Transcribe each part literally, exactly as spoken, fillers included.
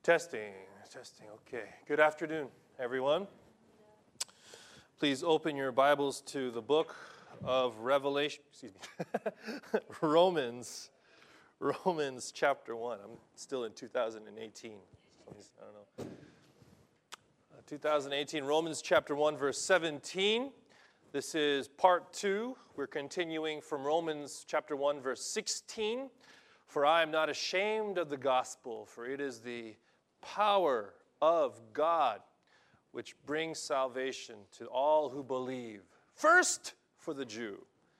Testing, testing, okay. Good afternoon, everyone. Please open your Bibles to the book of Revelation, excuse me, Romans, Romans chapter one. I'm still in two thousand eighteen. I don't know. Uh, two thousand eighteen, Romans chapter one, verse seventeen. This is part two. We're continuing from Romans chapter one, verse sixteen. For I am not ashamed of the gospel, for it is the power of God which brings salvation to all who believe. First for the Jew,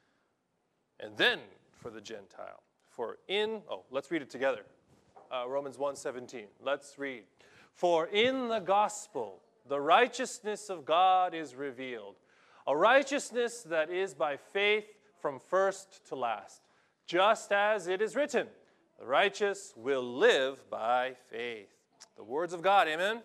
and then for the Gentile. For in, oh, let's read it together. Uh, Romans one seventeen. Let's read. For in the gospel, the righteousness of God is revealed, a righteousness that is by faith from first to last, just as it is written, the righteous will live by faith. The words of God, amen?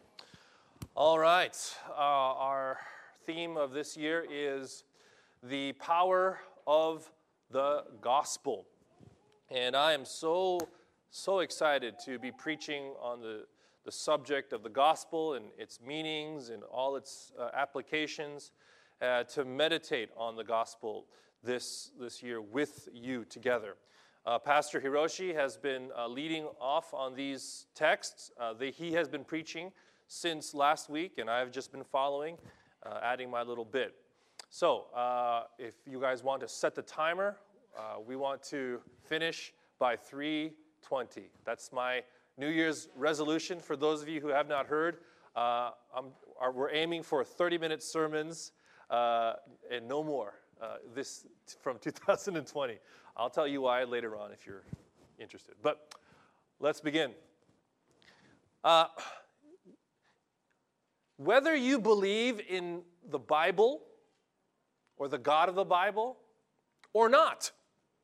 All right, uh, our theme of this year is the power of the gospel. And I am so, so excited to be preaching on the, the subject of the gospel and its meanings and all its uh, applications, uh, to meditate on the gospel this, this year with you together. Uh, Pastor Hiroshi has been uh, leading off on these texts. Uh, they, he has been preaching since last week, and I've just been following, uh, adding my little bit. So, uh, if you guys want to set the timer, uh, we want to finish by three twenty. That's my New Year's resolution. For those of you who have not heard, uh, I'm, are, we're aiming for thirty-minute sermons uh, and no more. Uh, this from two thousand twenty. I'll tell you why later on if you're interested. But let's begin. Uh, whether you believe in the Bible or the God of the Bible or not,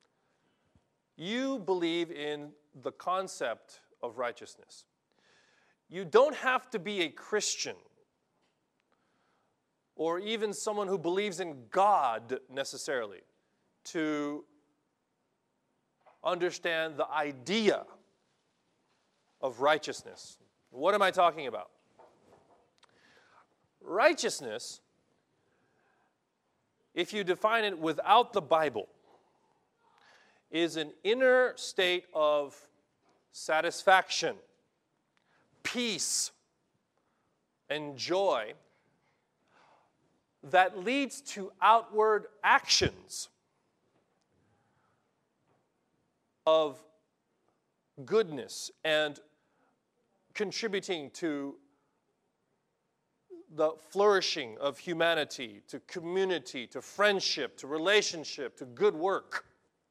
you believe in the concept of righteousness. You don't have to be a Christian or even someone who believes in God necessarily to understand the idea of righteousness. What am I talking about? Righteousness, if you define it without the Bible, is an inner state of satisfaction, peace, and joy that leads to outward actions of goodness and contributing to the flourishing of humanity, to community, to friendship, to relationship, to good work.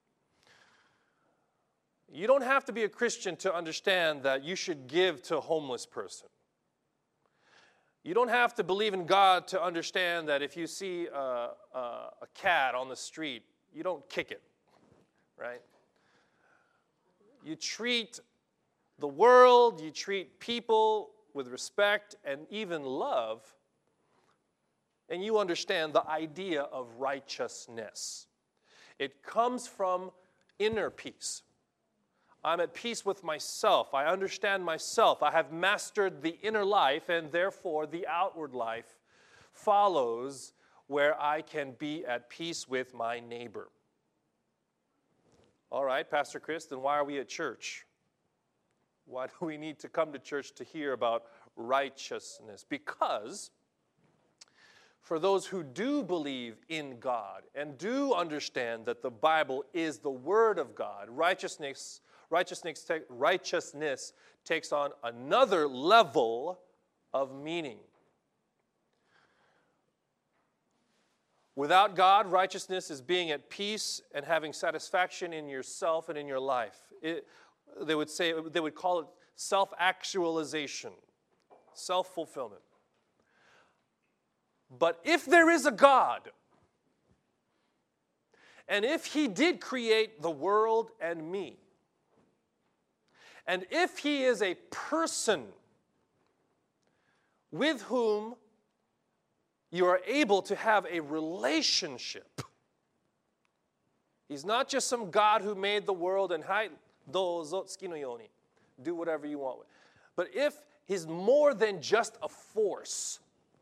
You don't have to be a Christian to understand that you should give to a homeless person. You don't have to believe in God to understand that if you see a, a, a cat on the street, you don't kick it, right? You treat the world, you treat people with respect and even love, and you understand the idea of righteousness. It comes from inner peace. I'm at peace with myself. I understand myself. I have mastered the inner life, and therefore the outward life follows where I can be at peace with my neighbor. All right, Pastor Chris, then why are we at church? Why do we need to come to church to hear about righteousness? Because for those who do believe in God and do understand that the Bible is the Word of God, righteousness Righteousness, righteousness takes on another level of meaning. Without God, righteousness is being at peace and having satisfaction in yourself and in your life. It, they would say, they would call it self-actualization, self-fulfillment. But if there is a God, and if He did create the world and me, and if He is a person with whom you are able to have a relationship, He's not just some God who made the world and, hai, dozo tsuki no yoni, do whatever you want with. But if he's more than just a force,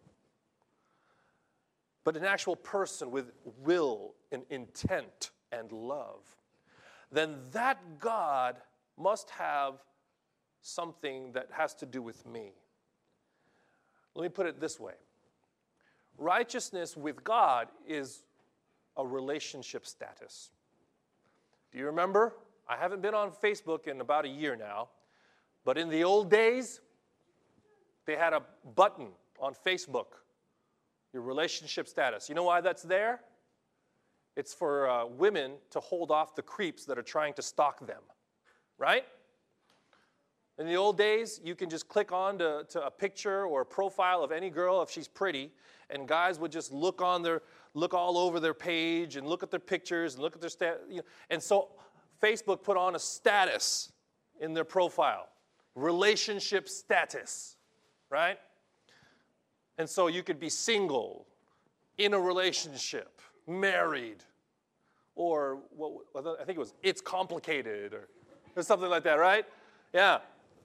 but an actual person with will and intent and love, then that God must have something that has to do with me. Let me put it this way. Righteousness with God is a relationship status. Do you remember? I haven't been on Facebook in about a year now, but in the old days, they had a button on Facebook, your relationship status. You know why that's there? It's for uh, women to hold off the creeps that are trying to stalk them, right? In the old days, you can just click on to, to a picture or a profile of any girl if she's pretty, and guys would just look on their, look all over their page and look at their pictures and look at their stat. You know, and so Facebook put on a status in their profile, relationship status, right? And so you could be single, in a relationship, married, or what I think it was, it's complicated, or, or something like that, right? Yeah.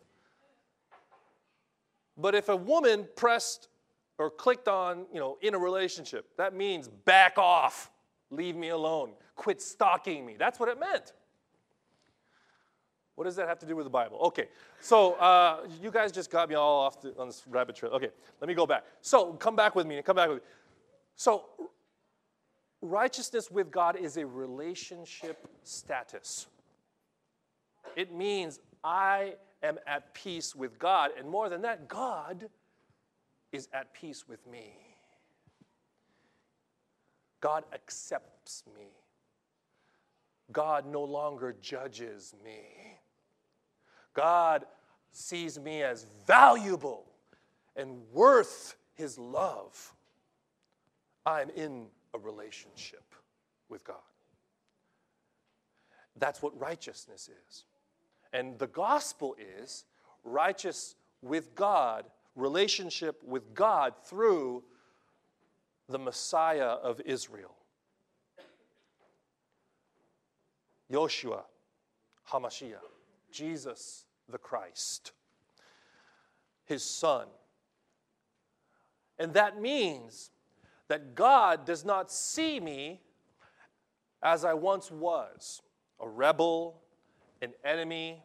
But if a woman pressed or clicked on, you know, in a relationship, that means back off, leave me alone, quit stalking me. That's what it meant. What does that have to do with the Bible? Okay, so uh, you guys just got me all off the, on this rabbit trail. Okay, let me go back. So come back with me. Come back with me. So righteousness with God is a relationship status. It means I am at peace with God, and more than that, God is at peace with me. God accepts me. God no longer judges me. God sees me as valuable and worth his love. I'm in a relationship with God. That's what righteousness is. And the gospel is righteous with God, relationship with God through the Messiah of Israel. Yoshua HaMashiach, Jesus the Christ, his son. And that means that God does not see me as I once was, a rebel, an enemy,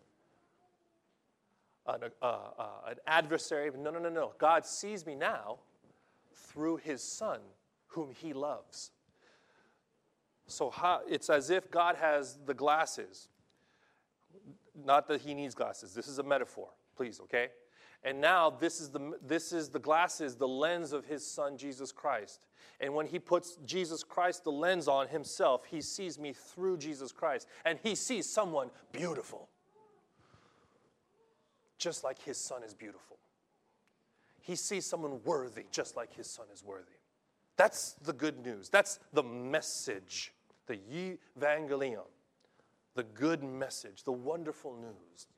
an, uh, uh, an adversary. No, no, no, no. God sees me now through his son, whom he loves. So how, it's as if God has the glasses. Not that he needs glasses. This is a metaphor, please, okay? And now this is the this is the glasses, the lens of his son, Jesus Christ. And when he puts Jesus Christ, the lens on himself, he sees me through Jesus Christ. And he sees someone beautiful. Just like his son is beautiful. He sees someone worthy, just like his son is worthy. That's the good news. That's the message, the evangelion, the good message, the wonderful news.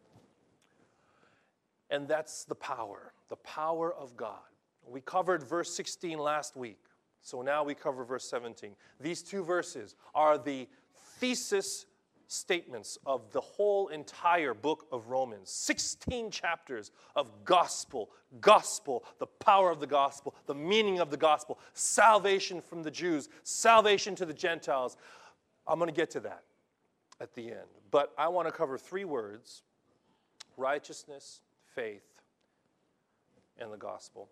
And that's the power, the power of God. We covered verse sixteen last week, so now we cover verse seventeen. These two verses are the thesis statements of the whole entire book of Romans. sixteen chapters of gospel, gospel, the power of the gospel, the meaning of the gospel, salvation from the Jews, salvation to the Gentiles. I'm going to get to that at the end. But I want to cover three words: righteousness, faith, and the gospel.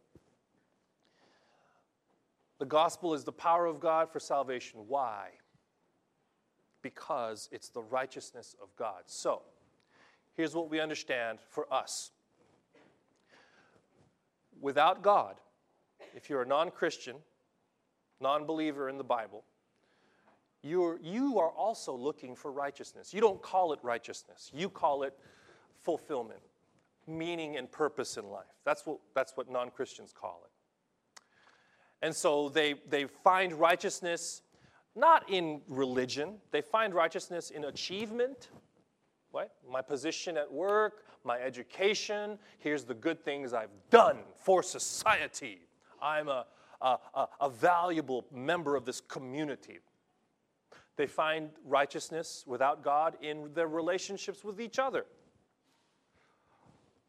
The gospel is the power of God for salvation. Why? Because it's the righteousness of God. So, here's what we understand for us. Without God, if you're a non-Christian, non-believer in the Bible, you're, you are also looking for righteousness. You don't call it righteousness. You call it fulfillment, meaning and purpose in life. That's what, that's what non-Christians call it. And so they, they find righteousness not in religion. They find righteousness in achievement. What? My position at work, my education. Here's the good things I've done for society. I'm a, a, a, a valuable member of this community. They find righteousness without God in their relationships with each other.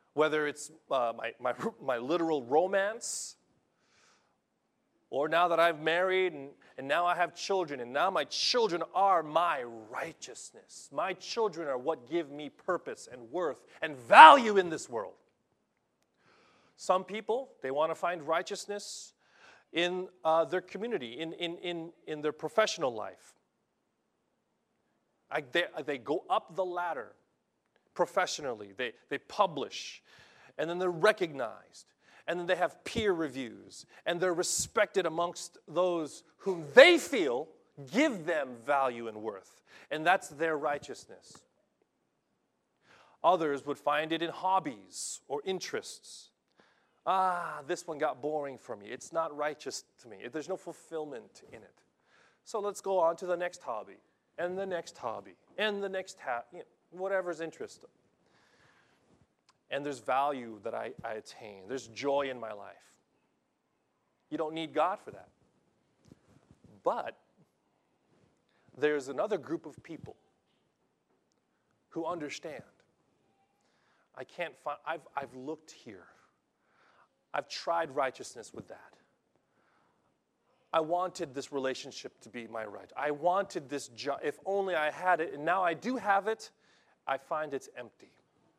Whether it's uh, my, my, my literal romance, or now that I've married and, and now I have children, and now my children are my righteousness. My children are what give me purpose and worth and value in this world. Some people, they want to find righteousness in uh, their community, in, in, in, in their professional life. I, they, they go up the ladder professionally. They, they publish, and then they're recognized. And then they have peer reviews, and they're respected amongst those whom they feel give them value and worth. And that's their righteousness. Others would find it in hobbies or interests. Ah, this one got boring for me. It's not righteous to me. There's no fulfillment in it. So let's go on to the next hobby, and the next hobby, and the next ha- you know, whatever's interest. And there's value that I, I attain. There's joy in my life. You don't need God for that. But there's another group of people who understand. I can't find, I've, I've looked here. I've tried righteousness with that. I wanted this relationship to be my right. I wanted this job. If only I had it, and now I do have it, I find it's empty.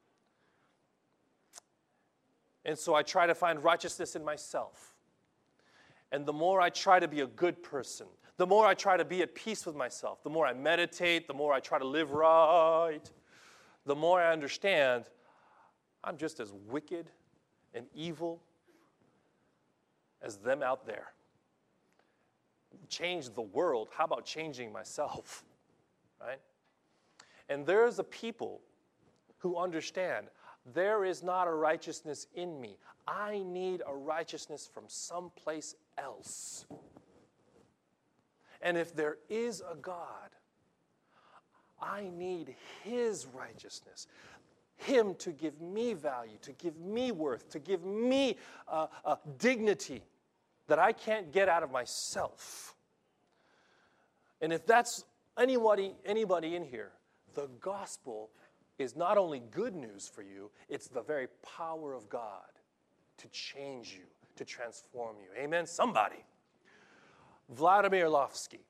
And so I try to find righteousness in myself. And the more I try to be a good person, the more I try to be at peace with myself, the more I meditate, the more I try to live right, the more I understand I'm just as wicked and evil as them out there. Change the world. How about changing myself? Right? And there's a people who understand there is not a righteousness in me. I need a righteousness from someplace else. And if there is a God, I need His righteousness. Him to give me value, to give me worth, to give me uh, uh, dignity that I can't get out of myself. And if that's anybody, anybody in here, the gospel is not only good news for you, it's the very power of God to change you, to transform you. Amen? Somebody. Vladimir Lofsky.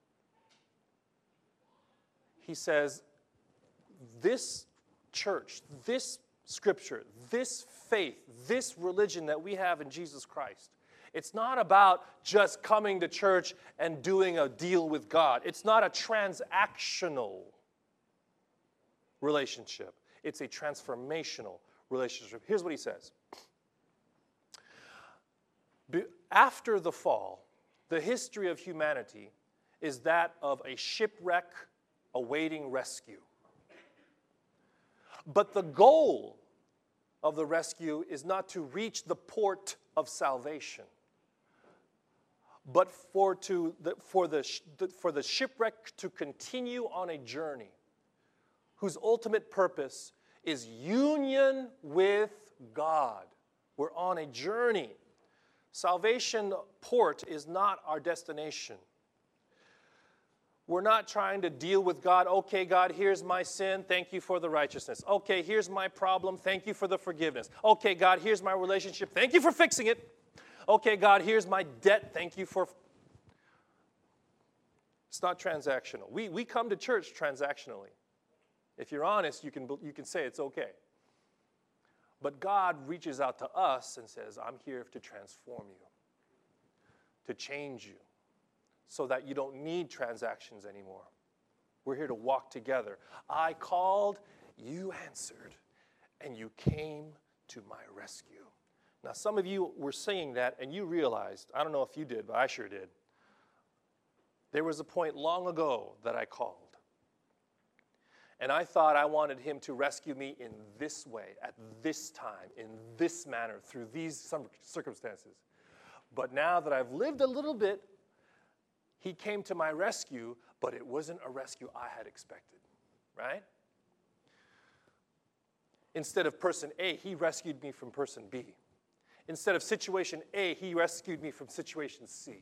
He says, this church, this scripture, this faith, this religion that we have in Jesus Christ, it's not about just coming to church and doing a deal with God. It's not a transactional relationship. It's a transformational relationship. Here's what he says. After the fall, the history of humanity is that of a shipwreck awaiting rescue. But the goal of the rescue is not to reach the port of salvation, but for, to the, for, the, for the shipwreck to continue on a journey whose ultimate purpose is union with God. We're on a journey. Salvation port is not our destination. We're not trying to deal with God. Okay, God, here's my sin. Thank you for the righteousness. Okay, here's my problem. Thank you for the forgiveness. Okay, God, here's my relationship. Thank you for fixing it. Okay, God, here's my debt. Thank you for... It's not transactional. We, we come to church transactionally. If you're honest, you can, you can say it's okay. But God reaches out to us and says, I'm here to transform you, to change you, so that you don't need transactions anymore. We're here to walk together. I called, you answered, and you came to my rescue. Now, some of you were saying that, and you realized, I don't know if you did, but I sure did. There was a point long ago that I called. And I thought I wanted him to rescue me in this way, at this time, in this manner, through these circumstances. But now that I've lived a little bit, he came to my rescue, but it wasn't a rescue I had expected, right? Instead of person A, he rescued me from person B. Instead of situation A, he rescued me from situation C.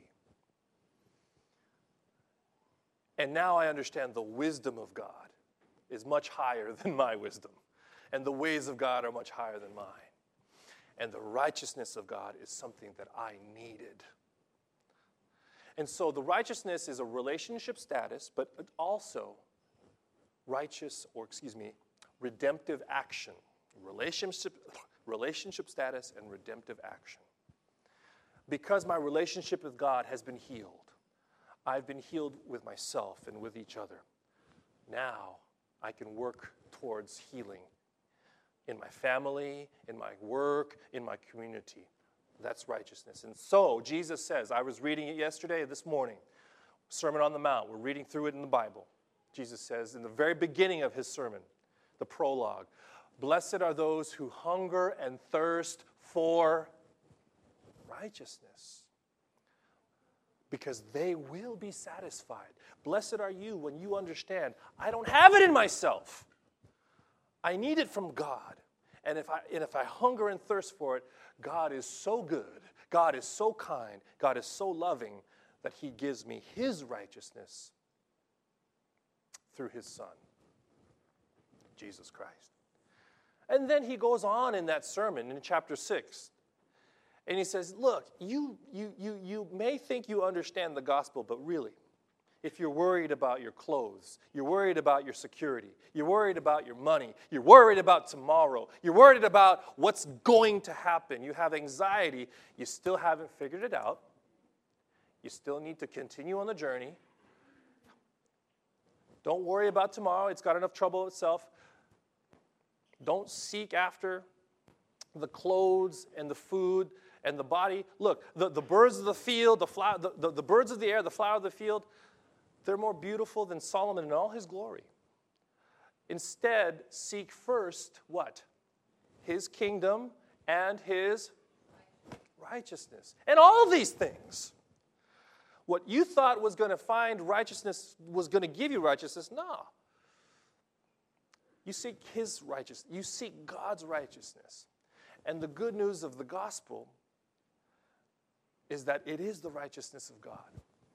And now I understand the wisdom of God is much higher than my wisdom. And the ways of God are much higher than mine. And the righteousness of God is something that I needed. And so the righteousness is a relationship status, but also righteous, or excuse me, redemptive action. Relationship, relationship status and redemptive action. Because my relationship with God has been healed, I've been healed with myself and with each other. Now I can work towards healing in my family, in my work, in my community. That's righteousness. And so Jesus says, I was reading it yesterday, this morning, Sermon on the Mount. We're reading through it in the Bible. Jesus says in the very beginning of his sermon, the prologue, blessed are those who hunger and thirst for righteousness, because they will be satisfied. Blessed are you when you understand, I don't have it in myself. I need it from God. And if I, and if I hunger and thirst for it, God is so good, God is so kind, God is so loving that he gives me his righteousness through his Son, Jesus Christ. And then he goes on in that sermon in chapter six, and he says, look, you, you, you, you may think you understand the gospel, but really, if you're worried about your clothes, you're worried about your security, you're worried about your money, you're worried about tomorrow, you're worried about what's going to happen, you have anxiety, you still haven't figured it out, you still need to continue on the journey. Don't worry about tomorrow, it's got enough trouble itself. Don't seek after the clothes and the food and the body. Look, the, the birds of the field, the, flower, the, the, the birds of the air, the flower of the field, they're more beautiful than Solomon in all his glory. Instead, seek first what? His kingdom and his righteousness. And all these things. What you thought was going to find righteousness, was going to give you righteousness, no. You seek his righteousness. You seek God's righteousness. And the good news of the gospel is that it is the righteousness of God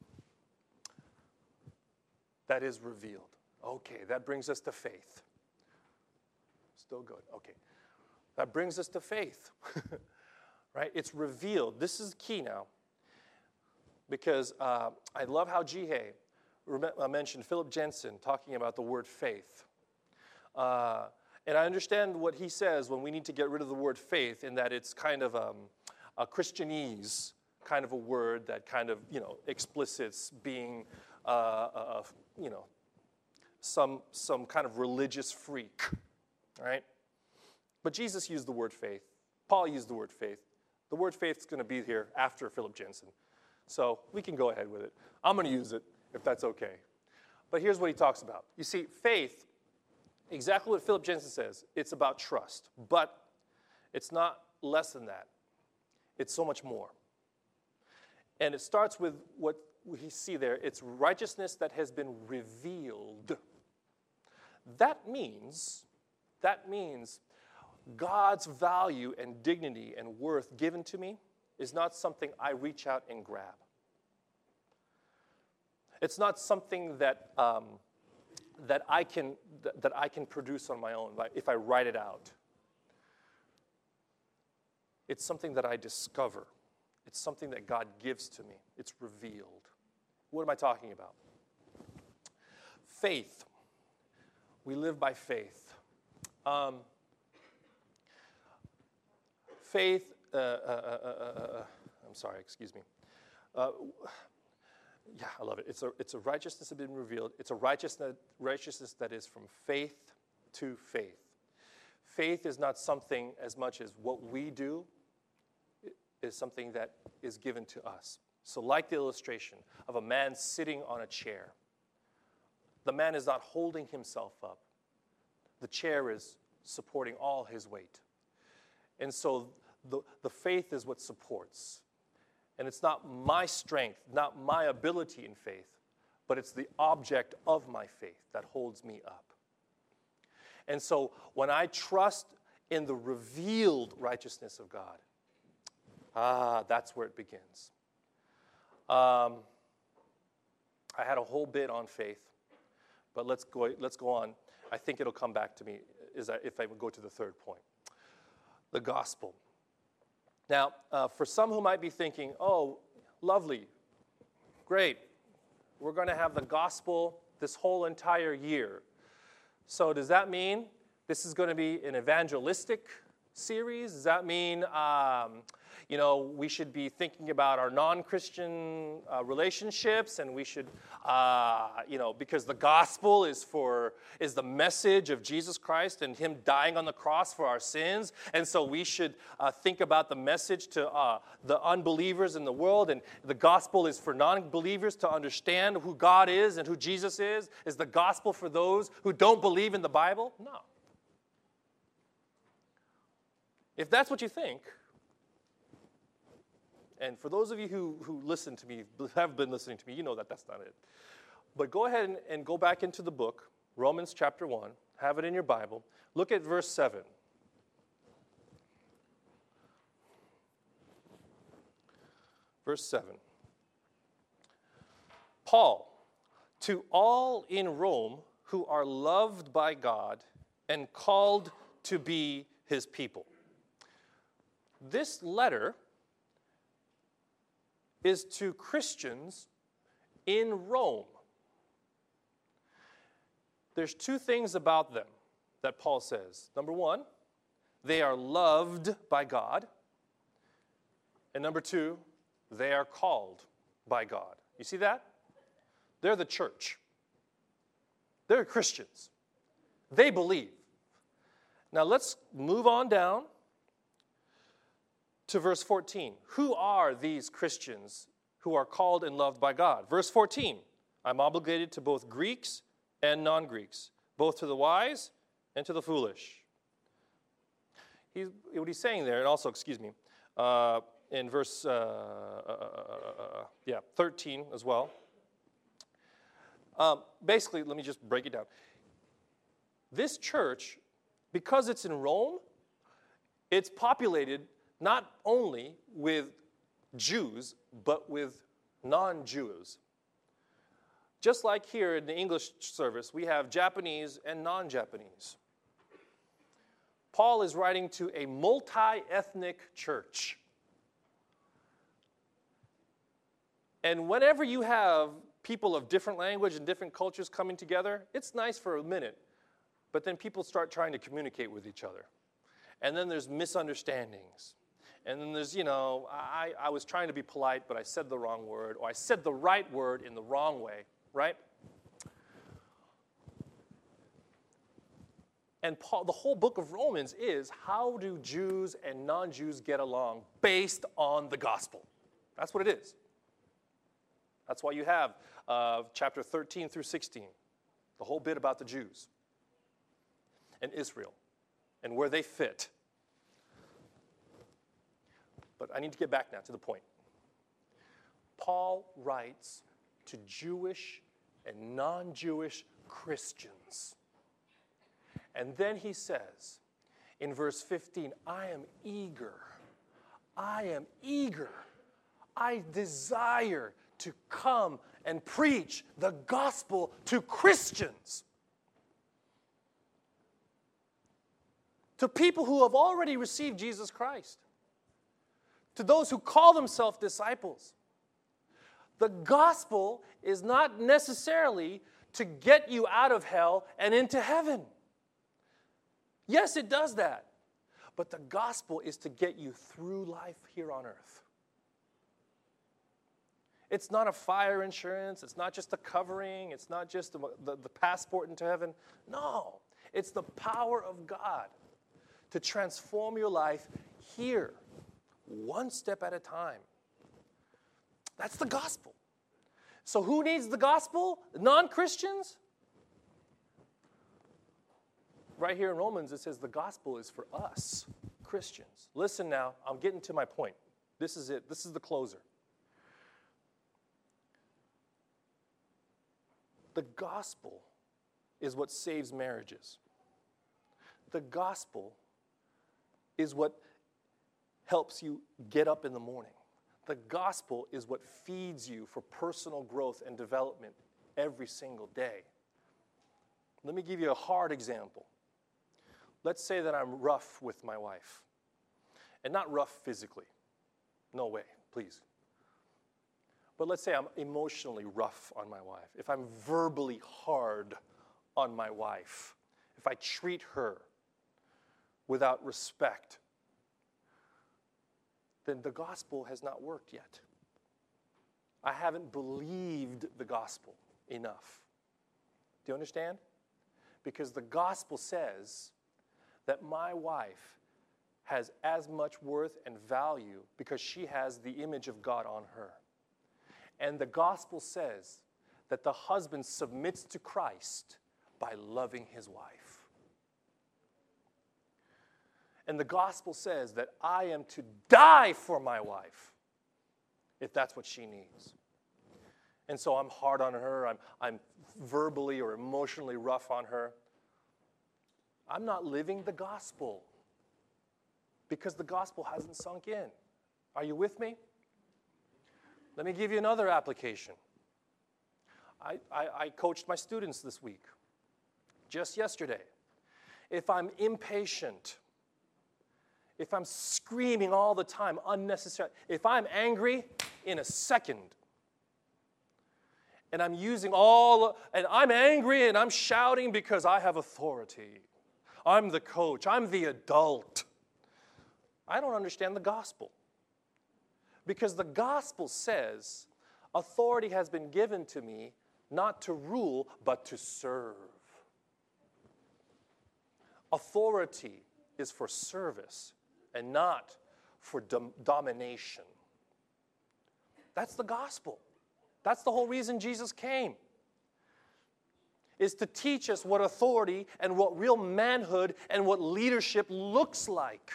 that is revealed. Okay, that brings us to faith. Still good. Okay. That brings us to faith. Right? It's revealed. This is key now. Because uh, I love how Jihei mentioned Philip Jensen talking about the word faith. Uh, and I understand what he says when we need to get rid of the word faith, in that it's kind of um, a Christianese kind of a word that kind of, you know, explicits being, uh, uh, you know, some, some kind of religious freak, right? But Jesus used the word faith. Paul used the word faith. The word faith is going to be here after Philip Jensen. So we can go ahead with it. I'm going to use it, if that's okay. But here's what he talks about. You see, faith, exactly what Philip Jensen says, it's about trust. But it's not less than that. It's so much more. And it starts with what we see there. It's righteousness that has been revealed. That means, that means God's value and dignity and worth given to me is not something I reach out and grab. It's not something that um, that I can th- that I can produce on my own, like if I write it out. It's something that I discover. It's something that God gives to me. It's revealed. What am I talking about? Faith. We live by faith. Um, faith. Uh, uh, uh, uh, uh, I'm sorry, excuse me. Uh, yeah, I love it. It's a, it's a righteousness that has been revealed. It's a righteousness, righteousness that is from faith to faith. Faith is not something as much as what we do. It is something that is given to us. So like the illustration of a man sitting on a chair, the man is not holding himself up. The chair is supporting all his weight. And so The, the faith is what supports. And it's not my strength, not my ability in faith, but it's the object of my faith that holds me up. And so when I trust in the revealed righteousness of God, ah, that's where it begins. Um, I had a whole bit on faith, But let's go, let's go on. I think it'll come back to me is that if I would go to the third point. The gospel. Now, uh, for some who might be thinking, oh, lovely, great, we're going to have the gospel this whole entire year. So does that mean this is going to be an evangelistic series? Does that mean, um, you know, we should be thinking about our non-Christian uh, relationships, and we should, uh, you know, because the gospel is for is the message of Jesus Christ and Him dying on the cross for our sins, and so we should uh, think about the message to uh, the unbelievers in the world, and the gospel is for non-believers to understand who God is and who Jesus is. Is the gospel for those who don't believe in the Bible? No. If that's what you think, and for those of you who, who listen to me, have been listening to me, you know that that's not it. But go ahead and, and go back into the book, Romans chapter one, have it in your Bible. Look at verse seven. Verse seven. Paul, to all in Rome who are loved by God and called to be His people. This letter is to Christians in Rome. There's two things about them that Paul says. Number one, they are loved by God. And number two, they are called by God. You see that? They're the church. They're Christians. They believe. Now let's move on down to verse fourteen. Who are these Christians who are called and loved by God? Verse fourteen, I'm obligated to both Greeks and non-Greeks, both to the wise and to the foolish. He's, what he's saying there, and also, excuse me, uh, in verse uh, uh, uh, yeah, thirteen as well. Um, basically, let me just break it down. This church, because it's in Rome, it's populated not only with Jews, but with non-Jews. Just like here in the English service, we have Japanese and non-Japanese. Paul is writing to a multi-ethnic church. And whenever you have people of different language and different cultures coming together, it's nice for a minute, but then people start trying to communicate with each other. And then there's misunderstandings. And then there's, you know, I, I was trying to be polite, but I said the wrong word, or I said the right word in the wrong way, right? And Paul, the whole book of Romans is, how do Jews and non-Jews get along based on the gospel? That's what it is. That's why you have uh, chapter thirteen through sixteen, the whole bit about the Jews and Israel and where they fit. But I need to get back now to the point. Paul writes to Jewish and non-Jewish Christians. And then he says in verse fifteen, I am eager, I am eager, I desire to come and preach the gospel to Christians. To people who have already received Jesus Christ. To those who call themselves disciples. The gospel is not necessarily to get you out of hell and into heaven. Yes, it does that. But the gospel is to get you through life here on earth. It's not a fire insurance. It's not just a covering. It's not just the, the, the passport into heaven. No, it's the power of God to transform your life here, one step at a time. That's the gospel. So who needs the gospel? Non-Christians? Right here in Romans, it says the gospel is for us, Christians. Listen now, I'm getting to my point. This is it. This is the closer. The gospel is what saves marriages. The gospel is what helps you get up in the morning. The gospel is what feeds you for personal growth and development every single day. Let me give you a hard example. Let's say that I'm rough with my wife. And not rough physically. No way, please. But let's say I'm emotionally rough on my wife. If I'm verbally hard on my wife. If I treat her without respect, then the gospel has not worked yet. I haven't believed the gospel enough. Do you understand? Because the gospel says that my wife has as much worth and value because she has the image of God on her. And the gospel says that the husband submits to Christ by loving his wife. And the gospel says that I am to die for my wife if that's what she needs. And so I'm hard on her, I'm, I'm verbally or emotionally rough on her. I'm not living the gospel because the gospel hasn't sunk in. Are you with me? Let me give you another application. I, I, I coached my students this week, just yesterday. If I'm impatient, if I'm screaming all the time, unnecessary, if I'm angry in a second, and I'm using all, and I'm angry and I'm shouting because I have authority. I'm the coach, I'm the adult. I don't understand the gospel. Because the gospel says authority has been given to me not to rule, but to serve. Authority is for service and not for dom- domination. That's the gospel. That's the whole reason Jesus came. Is to teach us what authority and what real manhood and what leadership looks like.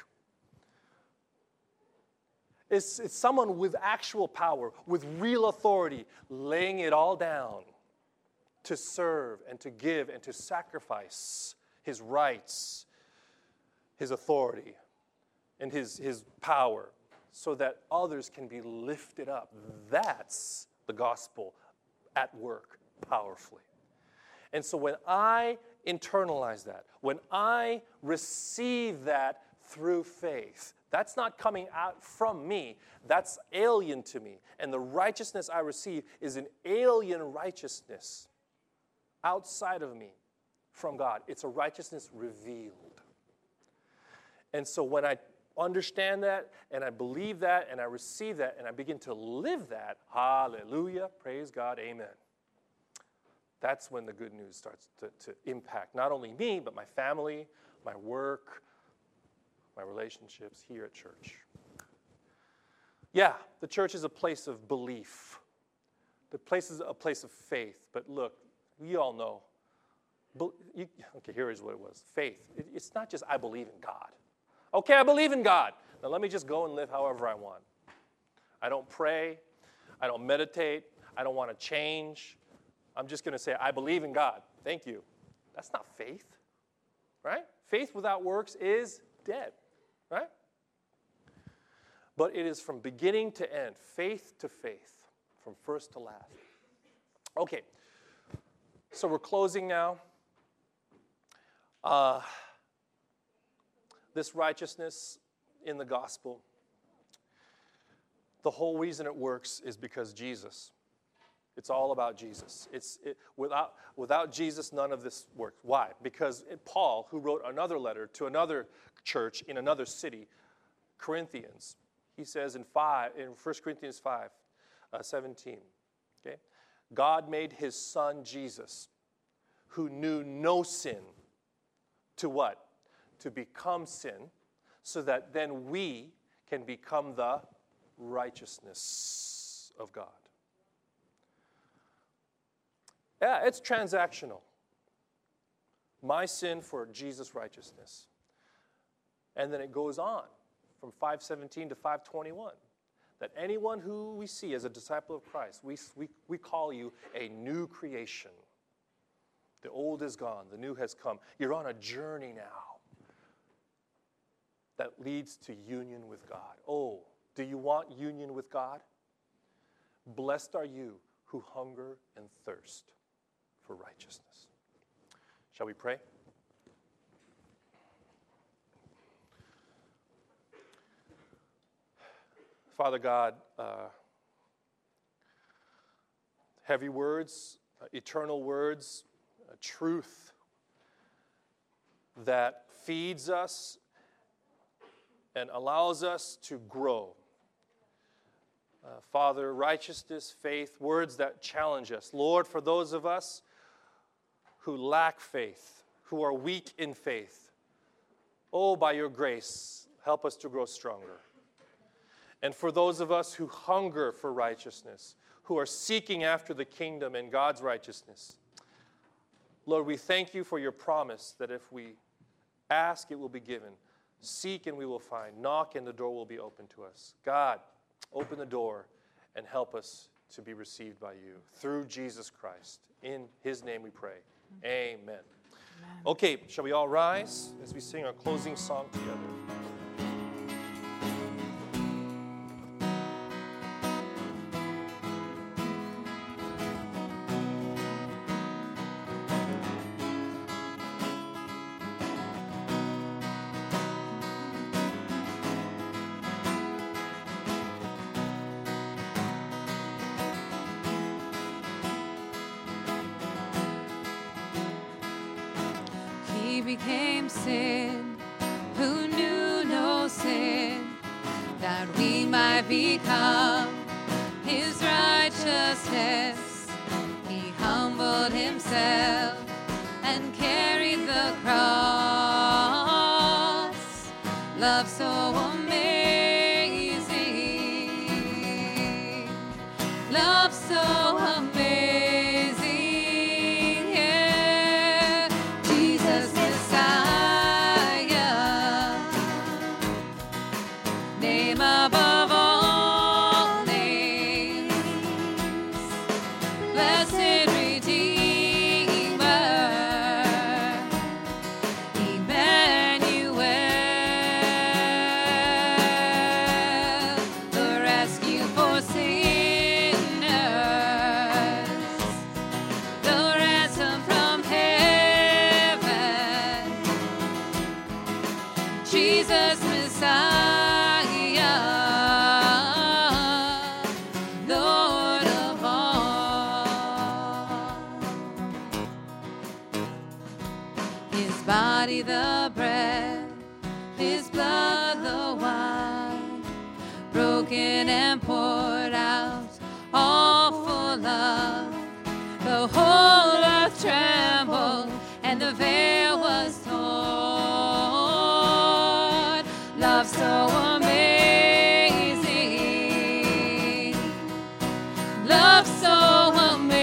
It's, it's someone with actual power, with real authority, laying it all down to serve and to give and to sacrifice his rights, his authority, and his, his power so that others can be lifted up. That's the gospel at work powerfully. And so when I internalize that, when I receive that through faith, that's not coming out from me. That's alien to me. And the righteousness I receive is an alien righteousness outside of me from God. It's a righteousness revealed. And so when I understand that, and I believe that, and I receive that, and I begin to live that, hallelujah, praise God, amen. That's when the good news starts to, to impact not only me, but my family, my work, my relationships here at church. Yeah, the church is a place of belief. The place is a place of faith. But look, you all know. You, okay, here is what it was. Faith. It, it's not just I believe in God. Okay, I believe in God. Now let me just go and live however I want. I don't pray. I don't meditate. I don't want to change. I'm just going to say, I believe in God. Thank you. That's not faith, right? Faith without works is dead, right? But it is from beginning to end, faith to faith, from first to last. Okay, so we're closing now. Uh, this righteousness in the gospel, the whole reason it works is because Jesus. It's all about Jesus. It's it, without, without Jesus, none of this works. Why? Because it, Paul, who wrote another letter to another church in another city, Corinthians, he says in five in First Corinthians five, uh, seventeen, okay, God made his son Jesus, who knew no sin, to what? To become sin, so that then we can become the righteousness of God. Yeah, it's transactional. My sin for Jesus' righteousness. And then it goes on from five seventeen to five twenty-one. That anyone who we see as a disciple of Christ, we, we, we call you a new creation. The old is gone, the new has come. You're on a journey now that leads to union with God. Oh, do you want union with God? Blessed are you who hunger and thirst for righteousness. Shall we pray? Father God, uh, heavy words, uh, eternal words, uh, truth that feeds us and allows us to grow. Uh, Father, righteousness, faith, words that challenge us. Lord, for those of us who lack faith, who are weak in faith, oh, by your grace, help us to grow stronger. And for those of us who hunger for righteousness, who are seeking after the kingdom and God's righteousness, Lord, we thank you for your promise that if we ask, it will be given. Seek and we will find. Knock and the door will be open to us. God, open the door and help us to be received by you through Jesus Christ. In his name we pray. Amen. Amen. Okay, shall we all rise as we sing our closing song together? Became sin, who knew no sin, that we might become his righteousness. He humbled himself and carried the cross. Love so amazing, love so amazing. The bread, his blood the wine, broken and poured out, all for love. The whole earth trembled and the veil was torn. Love so amazing, love so amazing.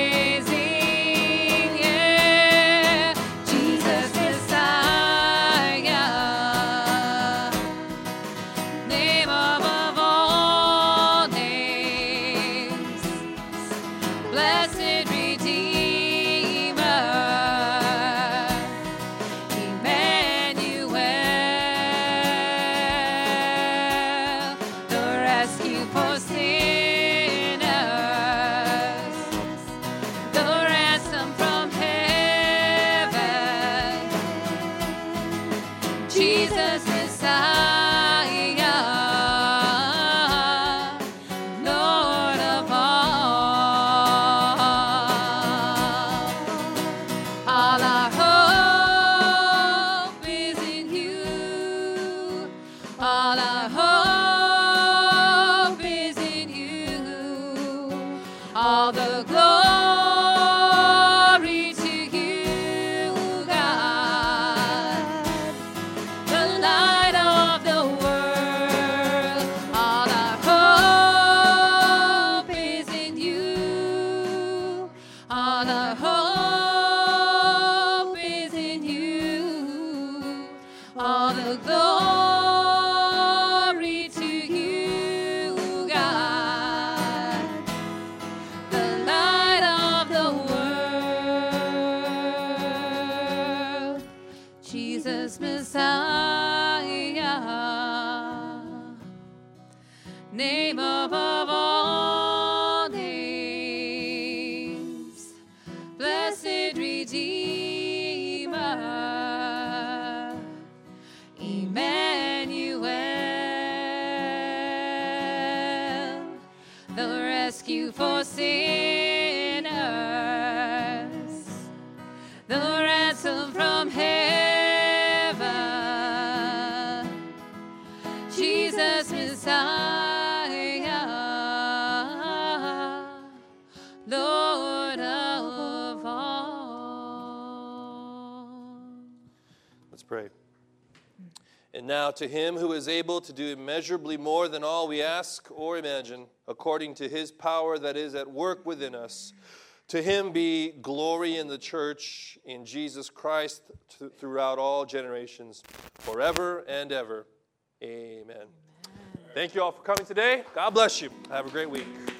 Name above all names, blessed Redeemer. Let's pray. And now to him who is able to do immeasurably more than all we ask or imagine, according to his power that is at work within us, to him be glory in the church, in Jesus Christ, th- throughout all generations, forever and ever. Amen. Amen. Thank you all for coming today. God bless you. Have a great week.